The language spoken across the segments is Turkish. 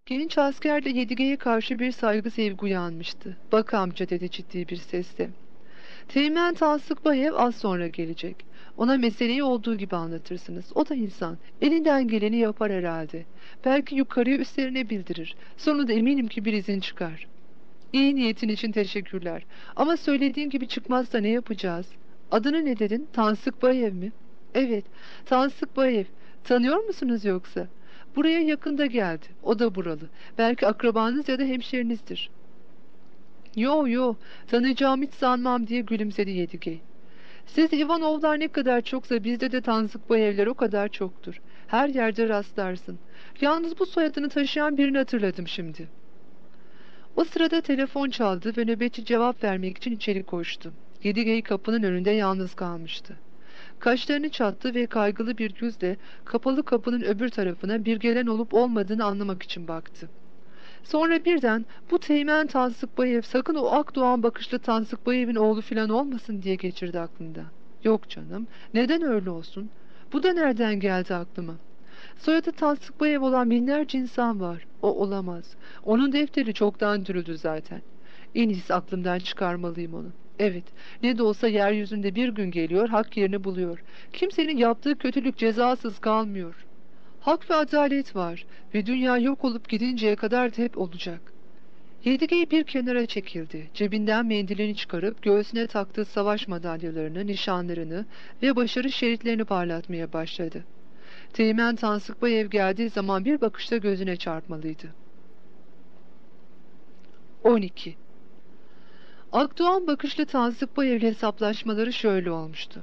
Genç askerle Yedige'ye karşı bir saygı sevgi uyanmıştı. "Bak amca," dedi ciddi bir sesle. "Teğmen Tansıkbayev az sonra gelecek. Ona meseleyi olduğu gibi anlatırsınız. O da insan. Elinden geleni yapar herhalde. Belki yukarıya üstlerine bildirir. Sonunda eminim ki bir izin çıkar." "İyi niyetin için teşekkürler. Ama söylediğin gibi çıkmazsa ne yapacağız?" "Adını ne dedin? Tansıkbayev mi?" "Evet, Tansıkbayev. Tanıyor musunuz yoksa?" "Buraya yakında geldi. O da buralı. Belki akrabanız ya da hemşerinizdir." "Yo yo, tanıyacağım hiç sanmam," diye gülümsedi Yedigey. "Siz Ivanovlar ne kadar çoksa bizde de Tanzıkbayevler o kadar çoktur. Her yerde rastlarsın. Yalnız bu soyadını taşıyan birini hatırladım şimdi." O sırada telefon çaldı ve nöbetçi cevap vermek için içeri koştu. Yedigey kapının önünde yalnız kalmıştı. Kaşlarını çattı ve kaygılı bir gözle kapalı kapının öbür tarafına bir gelen olup olmadığını anlamak için baktı. Sonra birden "Bu Teğmen Tansıkbayev sakın o Akdoğan bakışlı Tansıkbayev'in oğlu filan olmasın," diye geçirdi aklında. "Yok canım, neden öyle olsun? Bu da nereden geldi aklıma? Soyadı Tansıkbayev olan binlerce insan var. O olamaz. Onun defteri çoktan dürüldü zaten. En iyisi aklımdan çıkarmalıyım onu. Evet, ne de olsa yeryüzünde bir gün geliyor, hak yerini buluyor. Kimsenin yaptığı kötülük cezasız kalmıyor. Hak ve adalet var ve dünya yok olup gidinceye kadar da hep olacak." Yedigey bir kenara çekildi. Cebinden mendilini çıkarıp göğsüne taktığı savaş madalyalarını, nişanlarını ve başarı şeritlerini parlatmaya başladı. Teğmen Tansıkbayev geldiği zaman bir bakışta gözüne çarpmalıydı. 12. Akdoğan bakışlı Tansıkbayev'le hesaplaşmaları şöyle olmuştu.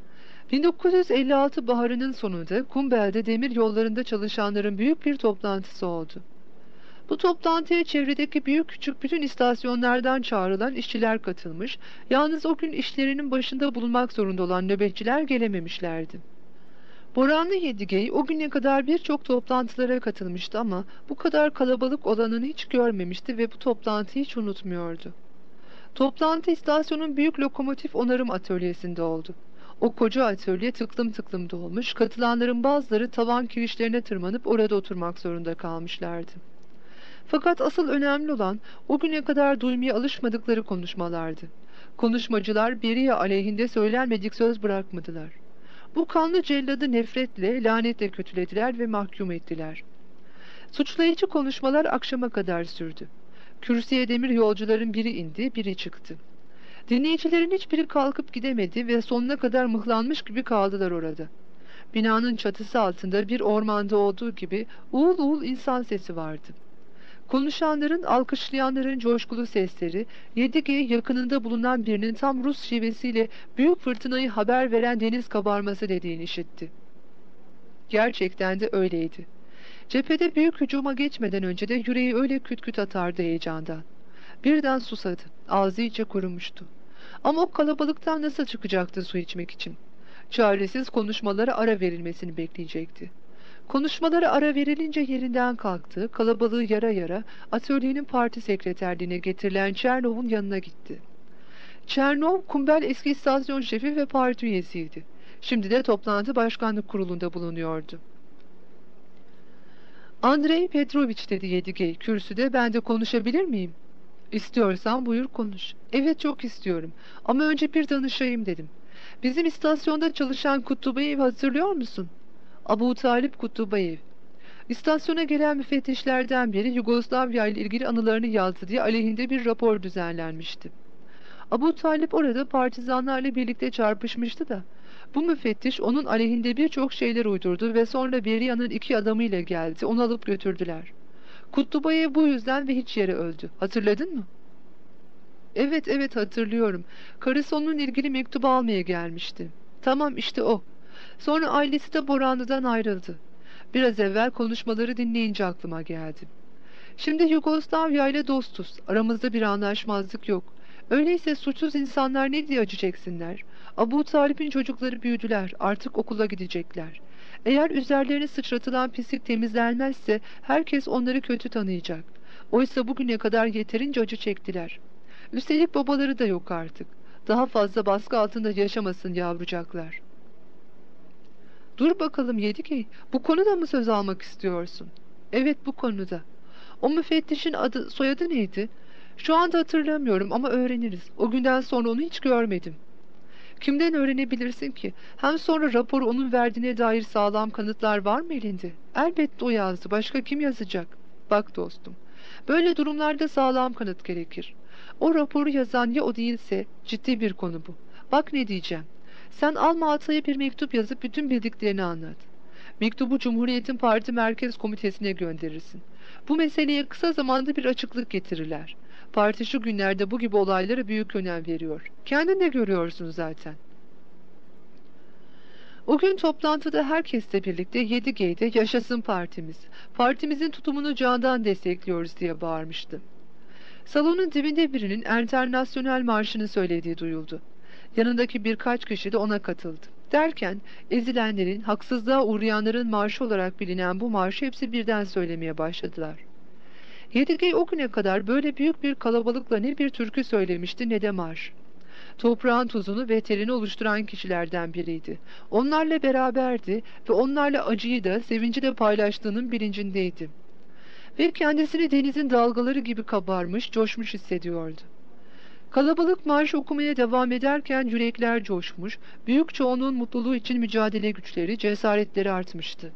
1956 baharının sonunda Kumbel'de demir yollarında çalışanların büyük bir toplantısı oldu. Bu toplantıya çevredeki büyük küçük bütün istasyonlardan çağrılan işçiler katılmış, yalnız o gün işlerinin başında bulunmak zorunda olan nöbetçiler gelememişlerdi. Boranlı Yedigey o güne kadar birçok toplantılara katılmıştı ama bu kadar kalabalık olanını hiç görmemişti ve bu toplantıyı hiç unutmuyordu. Toplantı istasyonun büyük lokomotif onarım atölyesinde oldu. O koca atölye tıklım tıklım dolmuş, katılanların bazıları tavan kirişlerine tırmanıp orada oturmak zorunda kalmışlardı. Fakat asıl önemli olan o güne kadar duymaya alışmadıkları konuşmalardı. Konuşmacılar Beria aleyhinde söylenmedik söz bırakmadılar. Bu kanlı celladı nefretle, lanetle kötülediler ve mahkum ettiler. Suçlayıcı konuşmalar akşama kadar sürdü. Kürsüye demir yolcuların biri indi, biri çıktı. Dinleyicilerin hiçbiri kalkıp gidemedi ve sonuna kadar mıhlanmış gibi kaldılar orada. Binanın çatısı altında bir ormanda olduğu gibi uğul uğul insan sesi vardı. Konuşanların, alkışlayanların coşkulu sesleri, Yedigey yakınında bulunan birinin tam Rus şivesiyle büyük fırtınayı haber veren deniz kabarması dediğini işitti. Gerçekten de öyleydi. Cephede büyük hücuma geçmeden önce de yüreği öyle küt küt atardı heyecandan. Birden susadı, ağzı iyice kurumuştu. Ama o kalabalıktan nasıl çıkacaktı su içmek için? Çaresiz konuşmalara ara verilmesini bekleyecekti. Konuşmalara ara verilince yerinden kalktı, kalabalığı yara yara atölyenin parti sekreterliğine getirilen Çernov'un yanına gitti. Çernov, Kumbel eski istasyon şefi ve parti üyesiydi. Şimdi de toplantı başkanlık kurulunda bulunuyordu. "Andrei Petrovich," dedi Yedigey kürsüde, "ben de konuşabilir miyim?" "İstiyorsan buyur konuş." "Evet, çok istiyorum ama önce bir danışayım dedim. Bizim istasyonda çalışan Kutubayev'i hatırlıyor musun?" "Abu Talip Kutubayev. İstasyona gelen müfettişlerden biri Yugoslavya ile ilgili anılarını yazdı diye aleyhinde bir rapor düzenlenmişti. Abu Talip orada partizanlarla birlikte çarpışmıştı da bu müfettiş onun aleyhinde birçok şeyler uydurdu ve sonra Beria'nın 2 adamıyla geldi, onu alıp götürdüler. Kutlubayev bu yüzden ve hiç yere öldü. Hatırladın mı?" "Evet evet, hatırlıyorum. Karısı onunla ilgili mektubu almaya gelmişti." "Tamam, işte o. Sonra ailesi de Boranlı'dan ayrıldı. Biraz evvel konuşmaları dinleyince aklıma geldi. Şimdi Yugoslavya ile dostuz. Aramızda bir anlaşmazlık yok. Öyleyse suçsuz insanlar ne diye acı çeksinler? Abu Talip'in çocukları büyüdüler. Artık okula gidecekler. Eğer üzerlerine sıçratılan pislik temizlenmezse herkes onları kötü tanıyacak. Oysa bugüne kadar yeterince acı çektiler. Üstelik babaları da yok artık. Daha fazla baskı altında yaşamasın yavrucaklar." "Dur bakalım Yedigey, bu konuda mı söz almak istiyorsun?" "Evet, bu konuda. O müfettişin soyadı neydi? Şu anda hatırlamıyorum ama öğreniriz. O günden sonra onu hiç görmedim. Kimden öğrenebilirsin ki? Hem sonra raporu onun verdiğine dair sağlam kanıtlar var mı elinde? Elbette o yazdı. Başka kim yazacak? Bak dostum, böyle durumlarda sağlam kanıt gerekir. O raporu yazan ya o değilse ciddi bir konu bu. Bak ne diyeceğim. Sen Alma Atay'a bir mektup yazıp bütün bildiklerini anlat. Mektubu Cumhuriyet'in Parti Merkez Komitesi'ne gönderirsin. Bu meseleye kısa zamanda bir açıklık getirirler. Parti şu günlerde bu gibi olaylara büyük önem veriyor. Kendin de görüyorsun zaten. O gün toplantıda herkesle birlikte 7G'de "Yaşasın partimiz, partimizin tutumunu candan destekliyoruz" diye bağırmıştı. Salonun dibinde birinin Enternasyonel Marşı'nı söylediği duyuldu. Yanındaki birkaç kişi de ona katıldı. Derken ezilenlerin, haksızlığa uğrayanların marşı olarak bilinen bu marşı hepsi birden söylemeye başladılar. 7G o güne kadar böyle büyük bir kalabalıkla ne bir türkü söylemişti ne de marş. Toprağın tuzunu ve terini oluşturan kişilerden biriydi. Onlarla beraberdi ve onlarla acıyı da sevinci de paylaştığının bilincindeydi. Ve kendisini denizin dalgaları gibi kabarmış, coşmuş hissediyordu. Kalabalık marş okumaya devam ederken yürekler coşmuş, büyük çoğunluğun mutluluğu için mücadele güçleri, cesaretleri artmıştı.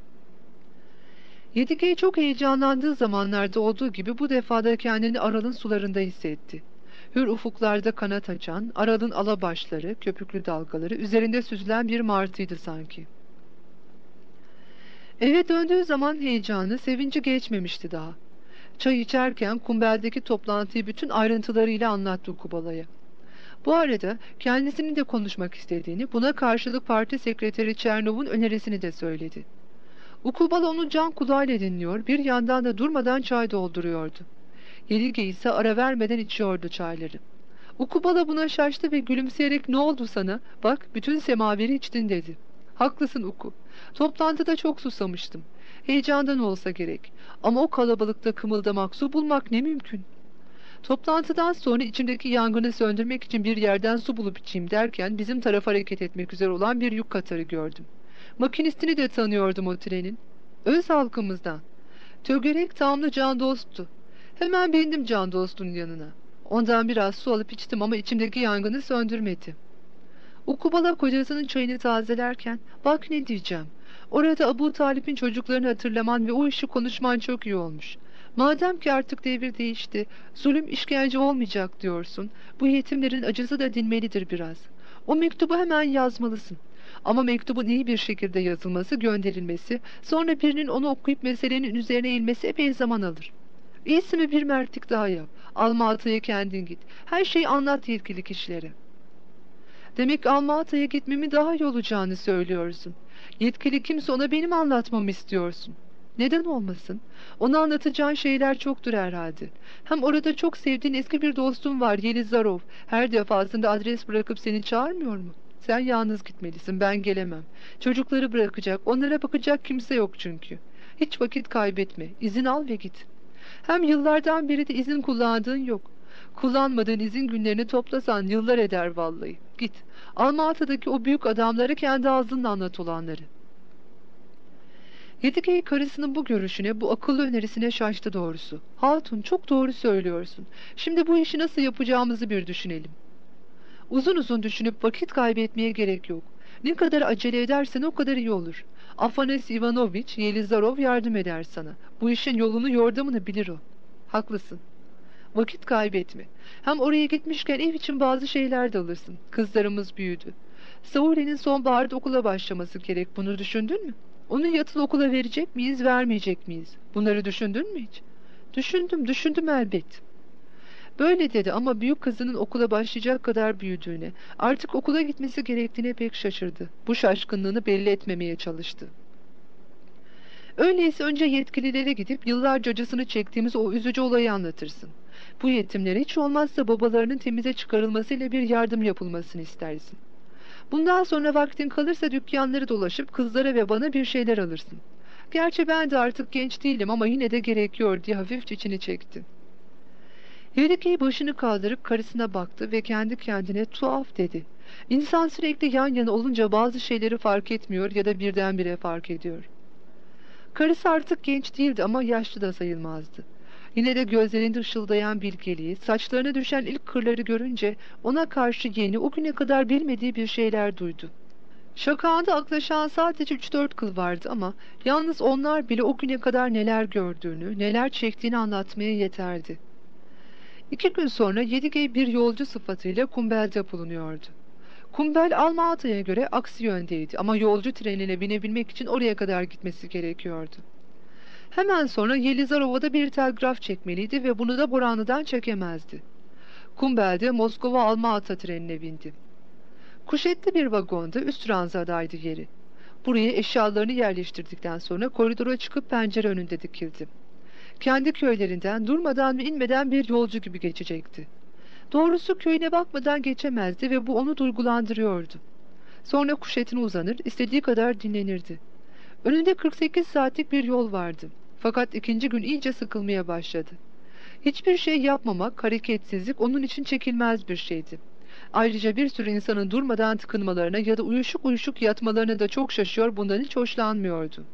7G çok heyecanlandığı zamanlarda olduğu gibi bu defada kendini Aral'ın sularında hissetti. Hür ufuklarda kanat açan, Aral'ın alabaşları, köpüklü dalgaları, üzerinde süzülen bir martıydı sanki. Eve döndüğü zaman heyecanı, sevinci geçmemişti daha. Çay içerken kumbeldeki toplantıyı bütün ayrıntılarıyla anlattı Kubala'ya. Bu arada kendisinin de konuşmak istediğini, buna karşılık parti sekreteri Çernov'un önerisini de söyledi. Ukubala onu can kulağıyla dinliyor, bir yandan da durmadan çay dolduruyordu. Yelige ise ara vermeden içiyordu çayları. Ukubala buna şaştı ve gülümseyerek "Ne oldu sana? Bak, bütün semaveri içtin" dedi. "Haklısın Uku. Toplantıda çok susamıştım. Heyecandan olsa gerek. Ama o kalabalıkta kımıldamak, su bulmak ne mümkün. Toplantıdan sonra içimdeki yangını söndürmek için bir yerden su bulup içeyim derken bizim tarafa hareket etmek üzere olan bir yük katarı gördüm. Makinistini de tanıyordum o trenin. Öz halkımızdan. Tögerek tamlı can dosttu. Hemen bindim can dostun yanına. Ondan biraz su alıp içtim ama içimdeki yangını söndürmedi." Ukubala kocasının çayını tazelerken "Bak ne diyeceğim. Orada Abu Talip'in çocuklarını hatırlaman ve o işi konuşman çok iyi olmuş. Madem ki artık devir değişti, zulüm işkence olmayacak diyorsun. Bu yetimlerin acısı da dinmelidir biraz. O mektubu hemen yazmalısın. Ama mektubun iyi bir şekilde yazılması, gönderilmesi, sonra birinin onu okuyup meselenin üzerine eğilmesi epey zaman alır. İyisi mi bir mertlik daha yap. Almatı'ya kendin git. Her şeyi anlat yetkili kişilere." "Demek Almatı'ya gitmemi daha iyi olacağını söylüyorsun. Yetkili kimse ona benim anlatmamı istiyorsun. Neden olmasın? Ona anlatacağın şeyler çoktur herhalde. Hem orada çok sevdiğin eski bir dostun var, Yelizarov. Her defasında adres bırakıp seni çağırmıyor mu? Sen yalnız gitmelisin, ben gelemem. Çocukları bırakacak, onlara bakacak kimse yok çünkü. Hiç vakit kaybetme, izin al ve git. Hem yıllardan beri de izin kullandığın yok. Kullanmadığın izin günlerini toplasan yıllar eder vallahi. Git, Almatı'daki o büyük adamları kendi ağzınla anlat olanları." Yedigey karısının bu görüşüne, bu akıllı önerisine şaştı doğrusu. "Hatun, çok doğru söylüyorsun. Şimdi bu işi nasıl yapacağımızı bir düşünelim." "Uzun uzun düşünüp vakit kaybetmeye gerek yok. Ne kadar acele edersen o kadar iyi olur. Afanas Ivanoviç, Yelizarov yardım eder sana. Bu işin yolunu yordamını bilir o." "Haklısın. Vakit kaybetme. Hem oraya gitmişken ev için bazı şeyler de alırsın. Kızlarımız büyüdü. Sauli'nin sonbaharda okula başlaması gerek. Bunu düşündün mü? Onu yatılı okula verecek miyiz, vermeyecek miyiz? Bunları düşündün mü hiç?" Düşündüm elbet." Böyle dedi ama büyük kızının okula başlayacak kadar büyüdüğüne, artık okula gitmesi gerektiğine pek şaşırdı. Bu şaşkınlığını belli etmemeye çalıştı. "Öyleyse önce yetkililere gidip yıllarca acısını çektiğimiz o üzücü olayı anlatırsın. Bu yetimlere hiç olmazsa babalarının temize çıkarılmasıyla bir yardım yapılmasını istersin. Bundan sonra vaktin kalırsa dükkanları dolaşıp kızlara ve bana bir şeyler alırsın. Gerçi ben de artık genç değilim ama yine de gerekiyor" diye hafif içini çekti. Yedigey başını kaldırıp karısına baktı ve kendi kendine "Tuhaf" dedi. "İnsan sürekli yan yana olunca bazı şeyleri fark etmiyor ya da birdenbire fark ediyor." Karısı artık genç değildi ama yaşlı da sayılmazdı. Yine de gözlerinde ışıldayan bilgeliği, saçlarına düşen ilk kırları görünce ona karşı yeni, o güne kadar bilmediği bir şeyler duydu. Şakağında aklaşan sadece 3-4 kıl vardı ama yalnız onlar bile o güne kadar neler gördüğünü, neler çektiğini anlatmaya yeterdi. 2 gün sonra Yedigey bir yolcu sıfatıyla Kumbel'de bulunuyordu. Kumbel Alma-Ata'ya göre aksi yöndeydi ama yolcu trenine binebilmek için oraya kadar gitmesi gerekiyordu. Hemen sonra Yelizarova'da bir telgraf çekmeliydi ve bunu da Boranlı'dan çekemezdi. Kumbel'de Moskova Alma-Ata trenine bindi. Kuşetli bir vagonda üst ranzadaydı yeri. Buraya eşyalarını yerleştirdikten sonra koridora çıkıp pencere önünde dikildi. Kendi köylerinden durmadan ve inmeden bir yolcu gibi geçecekti. Doğrusu köyüne bakmadan geçemezdi ve bu onu duygulandırıyordu. Sonra kuşetine uzanır, istediği kadar dinlenirdi. Önünde 48 saatlik bir yol vardı. Fakat ikinci gün iyice sıkılmaya başladı. Hiçbir şey yapmamak, hareketsizlik onun için çekilmez bir şeydi. Ayrıca bir sürü insanın durmadan tıkınmalarına ya da uyuşuk uyuşuk yatmalarına da çok şaşıyor, bundan hiç hoşlanmıyordu.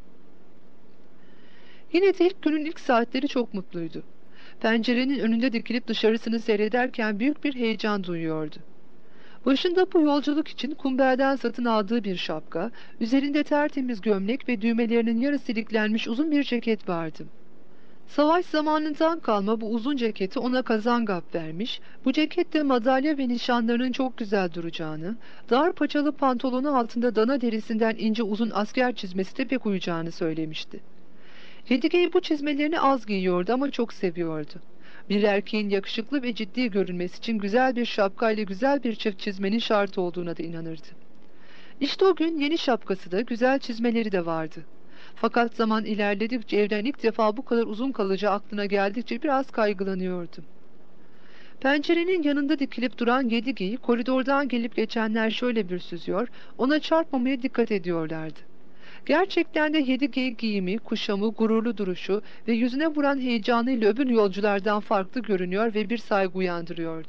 Yine de ilk günün ilk saatleri çok mutluydu. Pencerenin önünde dikilip dışarısını seyrederken büyük bir heyecan duyuyordu. Başında bu yolculuk için Kumbel'den satın aldığı bir şapka, üzerinde tertemiz gömlek ve düğmelerinin yarısı siliklenmiş uzun bir ceket vardı. Savaş zamanından kalma bu uzun ceketi ona Kazangap vermiş, bu cekette madalya ve nişanlarının çok güzel duracağını, dar paçalı pantolonu altında dana derisinden ince uzun asker çizmesi de pek uyacağını söylemişti. Yedigey bu çizmelerini az giyiyordu ama çok seviyordu. Bir erkeğin yakışıklı ve ciddi görünmesi için güzel bir şapka ile güzel bir çift çizmenin şart olduğuna da inanırdı. İşte o gün yeni şapkası da güzel çizmeleri de vardı. Fakat zaman ilerledikçe evden ilk defa bu kadar uzun kalacağı aklına geldikçe biraz kaygılanıyordu. Pencerenin yanında dikilip duran Yedigeyi koridordan gelip geçenler şöyle bir süzüyor, ona çarpmamaya dikkat ediyorlardı. Gerçekten de Yedigey giyimi, kuşamı, gururlu duruşu ve yüzüne vuran heyecanıyla öbür yolculardan farklı görünüyor ve bir saygı uyandırıyordu.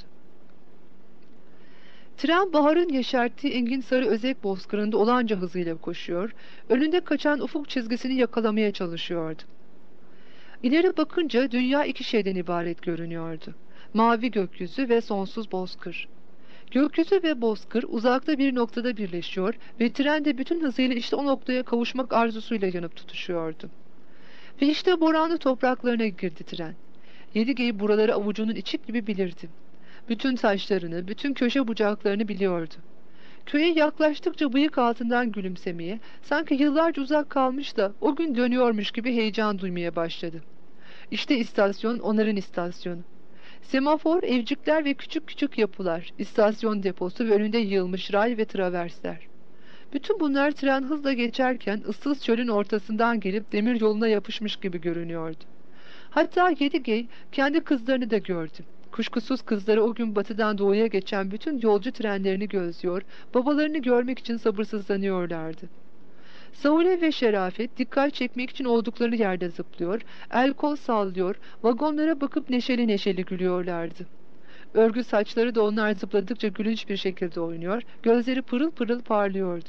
Tren baharın yeşerttiği engin sarı özek bozkırında olanca hızıyla koşuyor, önünde kaçan ufuk çizgisini yakalamaya çalışıyordu. İleri bakınca dünya iki şeyden ibaret görünüyordu. Mavi gökyüzü ve sonsuz bozkır. Gökyüzü ve bozkır uzakta bir noktada birleşiyor ve tren de bütün hızıyla işte o noktaya kavuşmak arzusuyla yanıp tutuşuyordu. Ve işte Boranlı topraklarına girdi tren. Yedigey buraları avucunun içi gibi bilirdi. Bütün taşlarını, bütün köşe bucaklarını biliyordu. Köye yaklaştıkça bıyık altından gülümsemeye, sanki yıllarca uzak kalmış da o gün dönüyormuş gibi heyecan duymaya başladı. İşte istasyon onların istasyonu. Semafor, evcikler ve küçük küçük yapılar, istasyon deposu ve önünde yığılmış ray ve traversler. Bütün bunlar tren hızla geçerken ıssız çölün ortasından gelip demir yoluna yapışmış gibi görünüyordu. Hatta Yedigey kendi kızlarını da gördü. Kuşkusuz kızları o gün batıdan doğuya geçen bütün yolcu trenlerini gözlüyor, babalarını görmek için sabırsızlanıyorlardı. Saule ve Şerafet dikkat çekmek için oldukları yerde zıplıyor, el kol sallıyor, vagonlara bakıp neşeli neşeli gülüyorlardı. Örgü saçları da onlar zıpladıkça gülünç bir şekilde oynuyor, gözleri pırıl pırıl parlıyordu.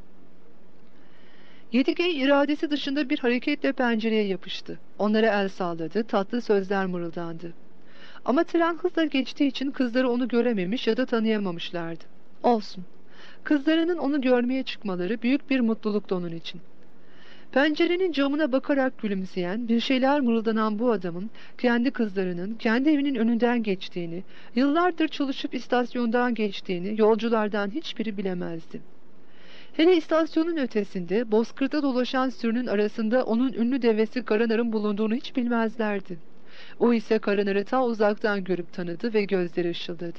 Yedigey iradesi dışında bir hareketle pencereye yapıştı. Onlara el salladı, tatlı sözler mırıldandı. Ama tren hızla geçtiği için kızları onu görememiş ya da tanıyamamışlardı. Olsun. Kızlarının onu görmeye çıkmaları büyük bir mutluluktu onun için. Pencerenin camına bakarak gülümseyen, bir şeyler mırıldanan bu adamın kendi kızlarının kendi evinin önünden geçtiğini, yıllardır çalışıp istasyondan geçtiğini yolculardan hiçbiri bilemezdi. Hele istasyonun ötesinde, bozkırda dolaşan sürünün arasında onun ünlü devesi Karanar'ın bulunduğunu hiç bilmezlerdi. O ise Karanar'ı ta uzaktan görüp tanıdı ve gözleri ışıldadı.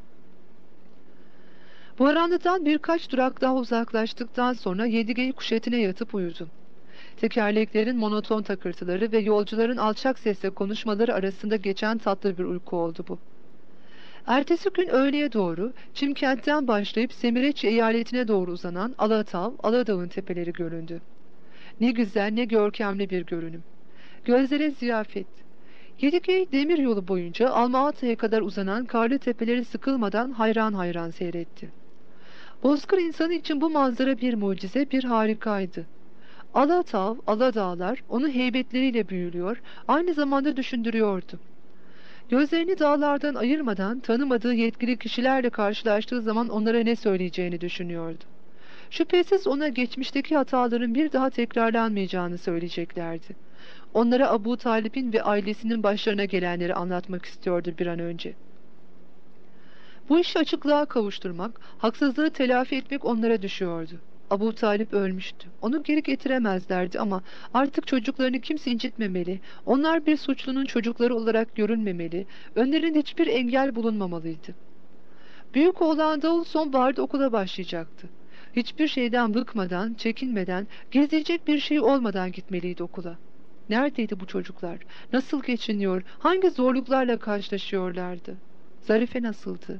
Boranlı'dan birkaç durak daha uzaklaştıktan sonra Yedigey kuşetine yatıp uyudu. Tekerleklerin monoton takırtıları ve yolcuların alçak sesle konuşmaları arasında geçen tatlı bir uyku oldu bu. Ertesi gün öğleye doğru Çimkent'ten başlayıp Semireç eyaletine doğru uzanan Alatav, Aladağ'ın tepeleri göründü. Ne güzel ne görkemli bir görünüm. Gözlere ziyafet. Yedigey demir yolu boyunca Alma-Ata'ya kadar uzanan karlı tepeleri sıkılmadan hayran hayran seyretti. Bozkır insanı için bu manzara bir mucize, bir harikaydı. Alatav, Aladağlar onu heybetleriyle büyülüyor, aynı zamanda düşündürüyordu. Gözlerini dağlardan ayırmadan tanımadığı yetkili kişilerle karşılaştığı zaman onlara ne söyleyeceğini düşünüyordu. Şüphesiz ona geçmişteki hataların bir daha tekrarlanmayacağını söyleyeceklerdi. Onlara Abu Talib'in ve ailesinin başlarına gelenleri anlatmak istiyordu bir an önce. Bu işi açıklığa kavuşturmak, haksızlığı telafi etmek onlara düşüyordu. Abu Talip ölmüştü. Onu geri getiremezlerdi ama artık çocuklarını kimse incitmemeli, onlar bir suçlunun çocukları olarak görünmemeli, önlerinde hiçbir engel bulunmamalıydı. Büyük oğlan Davul sonbaharda okula başlayacaktı. Hiçbir şeyden bıkmadan, çekinmeden, gizleyecek bir şey olmadan gitmeliydi okula. Neredeydi bu çocuklar? Nasıl geçiniyor? Hangi zorluklarla karşılaşıyorlardı? Zarife nasıldı?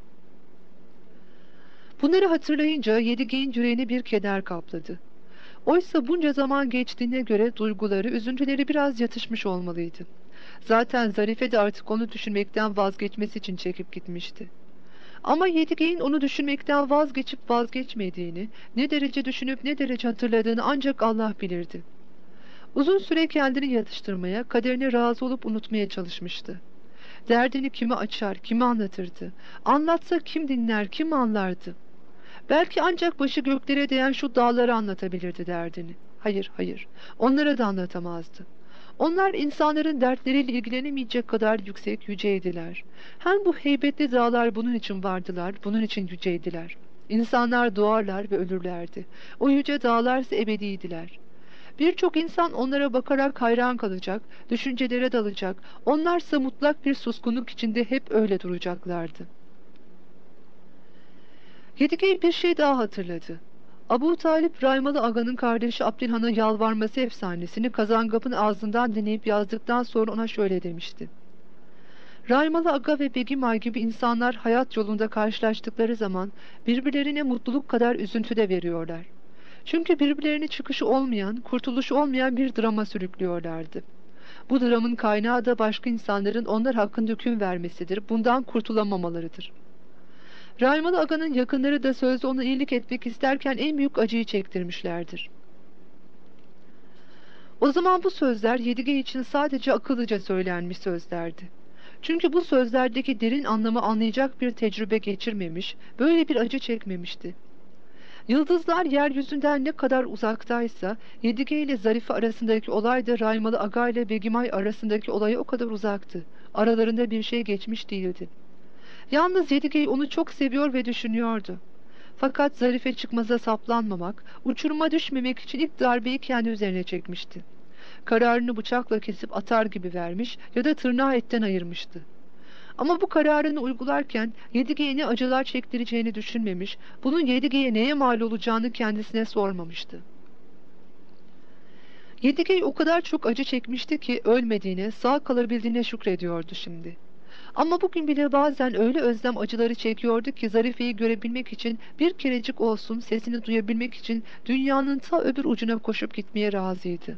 Bunları hatırlayınca Yedige'nin yüreğine bir keder kapladı. Oysa bunca zaman geçtiğine göre duyguları, üzüntüleri biraz yatışmış olmalıydı. Zaten Zarife de artık onu düşünmekten vazgeçmesi için çekip gitmişti. Ama Yedige'nin onu düşünmekten vazgeçip vazgeçmediğini, ne derece düşünüp ne derece hatırladığını ancak Allah bilirdi. Uzun süre kendini yatıştırmaya, kaderine razı olup unutmaya çalışmıştı. Derdini kime açar, kime anlatırdı? Anlatsa kim dinler, kim anlardı? Belki ancak başı göklere değen şu dağları anlatabilirdi derdini. Hayır, hayır, onlara da anlatamazdı. Onlar insanların dertleriyle ilgilenemeyecek kadar yüksek, yüceydiler. Hem bu heybetli dağlar bunun için vardılar, bunun için yüceydiler. İnsanlar doğarlar ve ölürlerdi. O yüce dağlar ise ebediydiler. Birçok insan onlara bakarak hayran kalacak, düşüncelere dalacak. Onlarsa mutlak bir suskunluk içinde hep öyle duracaklardı. Yedigey bir şey daha hatırladı. Abu Talip, Raymalı Aga'nın kardeşi Abdülhan'a yalvarması efsanesini Kazangap'ın ağzından dinleyip yazdıktan sonra ona şöyle demişti. Raymalı Aga ve Begimay gibi insanlar hayat yolunda karşılaştıkları zaman birbirlerine mutluluk kadar üzüntü de veriyorlar. Çünkü birbirlerine çıkışı olmayan, kurtuluşu olmayan bir drama sürüklüyorlardı. Bu dramın kaynağı da başka insanların onlar hakkında hüküm vermesidir, bundan kurtulamamalarıdır. Raymalı Aga'nın yakınları da sözde ona iyilik etmek isterken en büyük acıyı çektirmişlerdir. O zaman bu sözler Yedige için sadece akıllıca söylenmiş sözlerdi. Çünkü bu sözlerdeki derin anlamı anlayacak bir tecrübe geçirmemiş, böyle bir acı çekmemişti. Yıldızlar yeryüzünden ne kadar uzaktaysa, Yedige ile Zarife arasındaki olay da Raymalı Aga ile Begimay arasındaki olaya o kadar uzaktı. Aralarında bir şey geçmiş değildi. Yalnız Yedige onu çok seviyor ve düşünüyordu. Fakat Zarife çıkmaza saplanmamak, uçuruma düşmemek için ilk darbeyi kendi üzerine çekmişti. Kararını bıçakla kesip atar gibi vermiş ya da tırnağı etten ayırmıştı. Ama bu kararını uygularken Yedige'ye ne acılar çektireceğini düşünmemiş, bunun Yedige'ye neye mal olacağını kendisine sormamıştı. Yedige o kadar çok acı çekmişti ki ölmediğine, sağ kalabildiğine şükrediyordu şimdi. Ama bugün bile bazen öyle özlem acıları çekiyordu ki Zarife'yi görebilmek için bir kerecik olsun sesini duyabilmek için dünyanın ta öbür ucuna koşup gitmeye razıydı.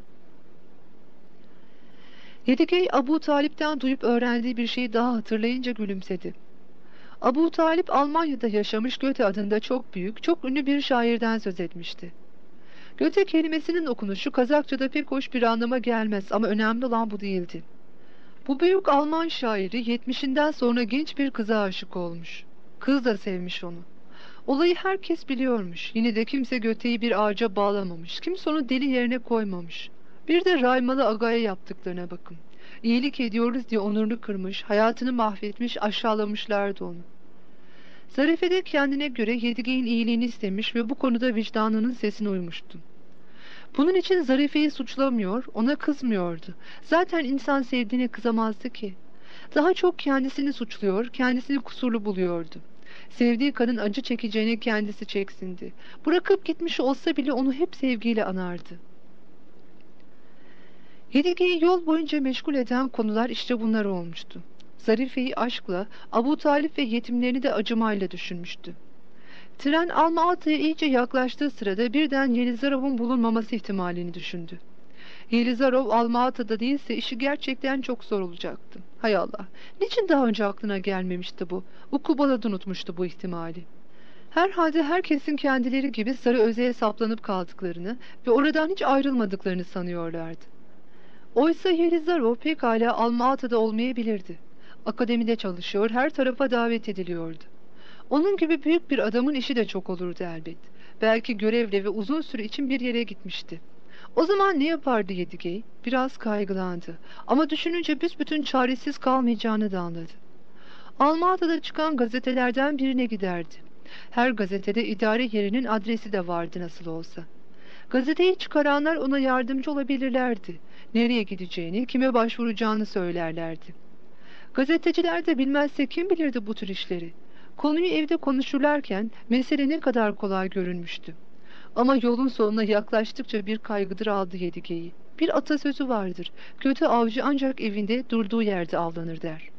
Yedige Abu Talip'ten duyup öğrendiği bir şeyi daha hatırlayınca gülümsedi. Abu Talip Almanya'da yaşamış Goethe adında çok büyük, çok ünlü bir şairden söz etmişti. Goethe kelimesinin okunuşu Kazakça'da pek hoş bir anlama gelmez ama önemli olan bu değildi. Bu büyük Alman şairi 70'inden sonra genç bir kıza aşık olmuş. Kız da sevmiş onu. Olayı herkes biliyormuş. Yine de kimse Goethe'yi bir ağaca bağlamamış. Kimse onu deli yerine koymamış. Bir de Raymalı Aga'ya yaptıklarına bakın. İyilik ediyoruz diye onurunu kırmış, hayatını mahvetmiş, aşağılamışlardı onu. Zarife de kendine göre Yedige'nin iyiliğini istemiş ve bu konuda vicdanının sesine uymuştu. Bunun için Zarife'yi suçlamıyor, ona kızmıyordu. Zaten insan sevdiğine kızamazdı ki. Daha çok kendisini suçluyor, kendisini kusurlu buluyordu. Sevdiği kadın acı çekeceğine kendisi çeksindi. Bırakıp gitmiş olsa bile onu hep sevgiyle anardı. Yedige'yi yol boyunca meşgul eden konular işte bunlar olmuştu. Zarife'yi aşkla, Abu Talip ve yetimlerini de acımayla düşünmüştü. Tren Alma-Ata'ya iyice yaklaştığı sırada birden Yelizarov'un bulunmaması ihtimalini düşündü. Yelizarov Alma-Ata'da değilse işi gerçekten çok zor olacaktı. Hay Allah, niçin daha önce aklına gelmemişti bu? Ukubala da unutmuştu bu ihtimali. Herhalde herkesin kendileri gibi Sarı Özek'e saplanıp kaldıklarını ve oradan hiç ayrılmadıklarını sanıyorlardı. Oysa Yelizarov pekala Alma-Ata'da olmayabilirdi. Akademide çalışıyor, her tarafa davet ediliyordu. Onun gibi büyük bir adamın işi de çok olurdu elbet. Belki görevle ve uzun süre için bir yere gitmişti. O zaman ne yapardı Yedigey? Biraz kaygılandı. Ama düşününce büsbütün çaresiz kalmayacağını da anladı. Alma-Ata'da çıkan gazetelerden birine giderdi. Her gazetede idare yerinin adresi de vardı nasıl olsa. Gazeteyi çıkaranlar ona yardımcı olabilirlerdi. Nereye gideceğini, kime başvuracağını söylerlerdi. Gazeteciler de bilmezse kim bilirdi bu tür işleri. Konuyu evde konuşurlarken mesele ne kadar kolay görünmüştü. Ama yolun sonuna yaklaştıkça bir kaygıdır aldı Yedige'yi. Bir atasözü vardır. Kötü avcı ancak evinde durduğu yerde avlanır der.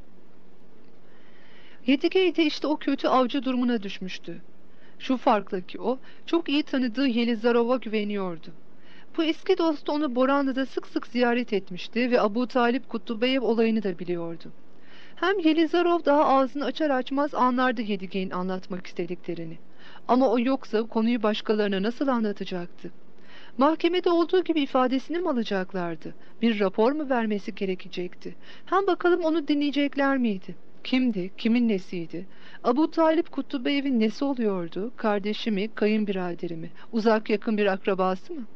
Yedige de işte o kötü avcı durumuna düşmüştü. Şu farkla ki o, çok iyi tanıdığı Yelizarov'a güveniyordu. Bu eski dostu onu Boranlı'da sık sık ziyaret etmişti ve Abu Talip Kutlubeyev olayını da biliyordu. Hem Yelizarov daha ağzını açar açmaz anlardı Yedige'nin anlatmak istediklerini. Ama o yoksa konuyu başkalarına nasıl anlatacaktı? Mahkemede olduğu gibi ifadesini mi alacaklardı? Bir rapor mu vermesi gerekecekti? Hem bakalım onu dinleyecekler miydi? Kimdi? Kimin nesiydi? Abu Talip Kutlubayev'in nesi oluyordu? Kardeşi mi? Kayınbiraderi mi? Uzak yakın bir akrabası mı?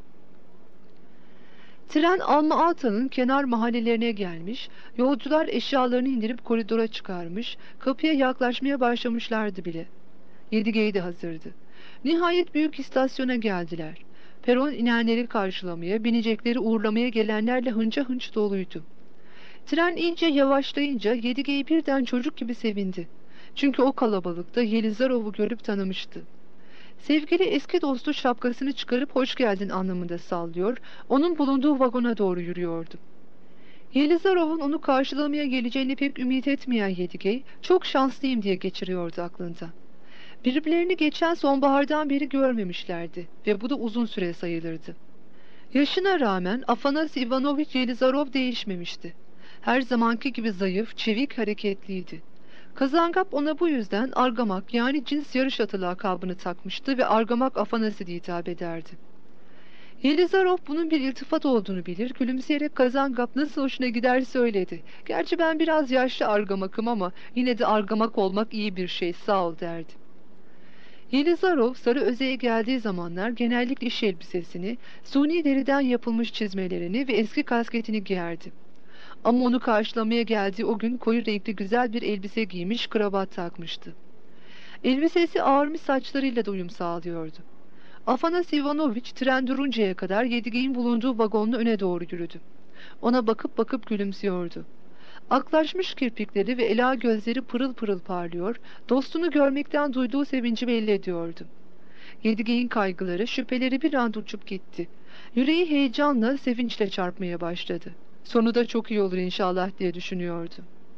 Tren Alma-Ata'nın kenar mahallelerine gelmiş, yolcular eşyalarını indirip koridora çıkarmış, kapıya yaklaşmaya başlamışlardı bile. Yedigey de hazırdı. Nihayet büyük istasyona geldiler. Peron inenleri karşılamaya, binecekleri uğurlamaya gelenlerle hınca hınç doluydu. Tren iyice yavaşlayınca Yedigey birden çocuk gibi sevindi. Çünkü o kalabalıkta Yelizarov'u görüp tanımıştı. Sevgili eski dostu şapkasını çıkarıp hoş geldin anlamında sallıyor, onun bulunduğu vagona doğru yürüyordu. Yelizarov'un onu karşılamaya geleceğini pek ümit etmeyen Yedigey, çok şanslıyım diye geçiriyordu aklında. Birbirlerini geçen sonbahardan beri görmemişlerdi ve bu da uzun süre sayılırdı. Yaşına rağmen Afanasy Ivanovich Yelizarov değişmemişti. Her zamanki gibi zayıf, çevik, hareketliydi. Kazangap ona bu yüzden Argamak yani cins yarış atı lakabını takmıştı ve Argamak Afanasy diye hitap ederdi. Yelizarov bunun bir iltifat olduğunu bilir, gülümseyerek Kazangap nasıl hoşuna gider söyledi. Gerçi ben biraz yaşlı Argamak'ım ama yine de Argamak olmak iyi bir şey, sağ ol derdi. Yelizarov Sarı Özek'e geldiği zamanlar genellikle iş elbisesini, suni deriden yapılmış çizmelerini ve eski kasketini giyerdi. Ama onu karşılamaya geldiği o gün koyu renkli güzel bir elbise giymiş, kravat takmıştı. Elbisesi ağarmış saçlarıyla da uyum sağlıyordu. Afanasy Ivanovich tren duruncaya kadar Yedigey'in bulunduğu vagonla öne doğru yürüdü. Ona bakıp bakıp gülümsüyordu. Aklaşmış kirpikleri ve ela gözleri pırıl pırıl parlıyor, dostunu görmekten duyduğu sevinci belli ediyordu. Yedigey'in kaygıları, şüpheleri bir an uçup gitti. Yüreği heyecanla, sevinçle çarpmaya başladı. Sonu da çok iyi olur inşallah diye düşünüyordu.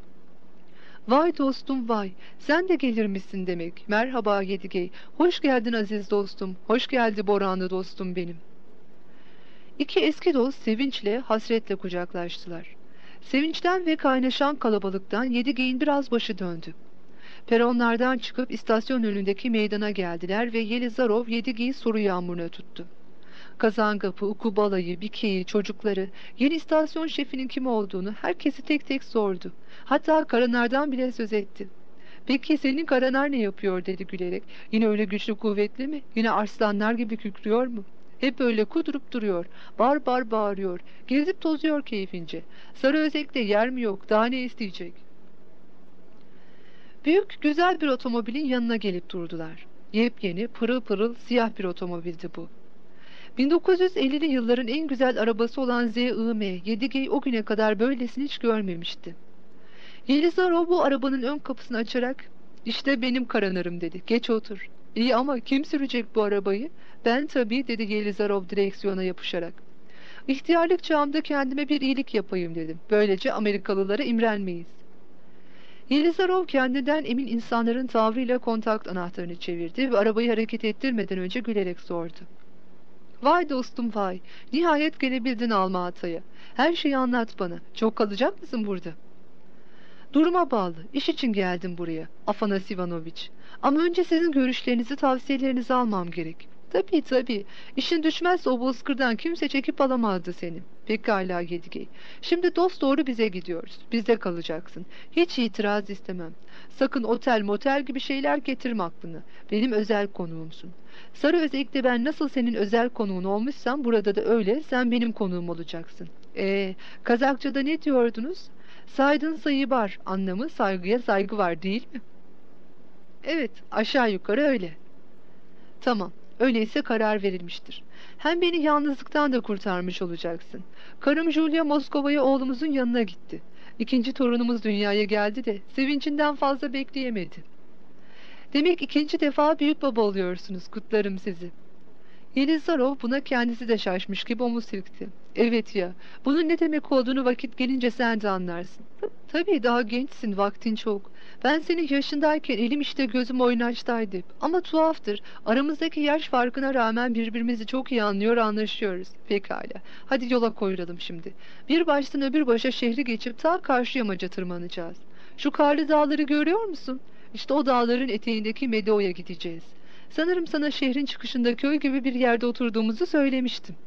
Vay dostum vay, sen de gelir misin demek. Merhaba Yedigey, hoş geldin aziz dostum, hoş geldi Boranlı dostum benim. İki eski dost sevinçle, hasretle kucaklaştılar. Sevinçten ve kaynaşan kalabalıktan Yedigey'in biraz başı döndü. Peronlardan çıkıp istasyon önündeki meydana geldiler ve Yelizarov Yedigey'i soru yağmuruna tuttu. Kazangap'ı, Ukubalayı, Bike'yi, çocukları, yeni istasyon şefinin kim olduğunu herkesi tek tek sordu. Hatta Karanar'dan bile söz etti. Peki senin Karanar ne yapıyor dedi gülerek. Yine öyle güçlü kuvvetli mi? Yine arslanlar gibi kükrüyor mu? Hep öyle kudurup duruyor. Bar bar bağırıyor. Gezip tozuyor keyfince. Sarı Özek'te yer mi yok? Daha ne isteyecek? Büyük, güzel bir otomobilin yanına gelip durdular. Yepyeni, pırıl pırıl siyah bir otomobildi bu. 1950'li yılların en güzel arabası olan ZIM, Yedigey o güne kadar böylesini hiç görmemişti. Yelizarov bu arabanın ön kapısını açarak, "İşte benim Karanar'ım" dedi. "Geç otur." "İyi ama kim sürecek bu arabayı?" "Ben tabii" dedi Yelizarov direksiyona yapışarak. "İhtiyarlık çağımda kendime bir iyilik yapayım" dedim. "Böylece Amerikalılara imrenmeyiz." Yelizarov kendinden emin insanların tavrıyla kontakt anahtarını çevirdi ve arabayı hareket ettirmeden önce gülerek sordu. "Vay dostum vay, nihayet gelebildin Alma-Ata'ya. Her şeyi anlat bana. Çok kalacak mısın burada?" "Duruma bağlı. İş için geldim buraya, Afanasy Ivanovich. Ama önce sizin görüşlerinizi, tavsiyelerinizi almam gerek. Tabii tabii. İşin düşmezse o bozkırdan kimse çekip alamazdı seni. Pekala Yedigey. Şimdi dosdoğru bize gidiyoruz. Bizde kalacaksın. Hiç itiraz istemem. Sakın otel motel gibi şeyler getirme aklına. Benim özel konuğumsun. Sarıözek'te ben nasıl senin özel konuğun olmuşsam burada da öyle sen benim konuğum olacaksın. Kazakçada ne diyordunuz? Saydın sayı var. Anlamı saygıya saygı var değil mi? Evet, aşağı yukarı öyle. Tamam, öyleyse karar verilmiştir. Hem beni yalnızlıktan da kurtarmış olacaksın. Karım Julia Moskova'ya oğlumuzun yanına gitti. İkinci torunumuz dünyaya geldi de sevincinden fazla bekleyemedi. Demek ikinci defa büyük baba oluyorsunuz, kutlarım sizi. Yelizarov buna kendisi de şaşmış gibi omuz silkti. Evet ya, bunun ne demek olduğunu vakit gelince sen de anlarsın. Tabii daha gençsin, vaktin çok. Ben senin yaşındayken elim işte gözüm oynaştaydı. Ama tuhaftır, aramızdaki yaş farkına rağmen birbirimizi çok iyi anlıyor, anlaşıyoruz. Pekala, hadi yola koyulalım şimdi. Bir baştan öbür başa şehri geçip ta karşı yamaca tırmanacağız. Şu karlı dağları görüyor musun? İşte o dağların eteğindeki Meadow'a gideceğiz. Sanırım sana şehrin çıkışında köy gibi bir yerde oturduğumuzu söylemiştim.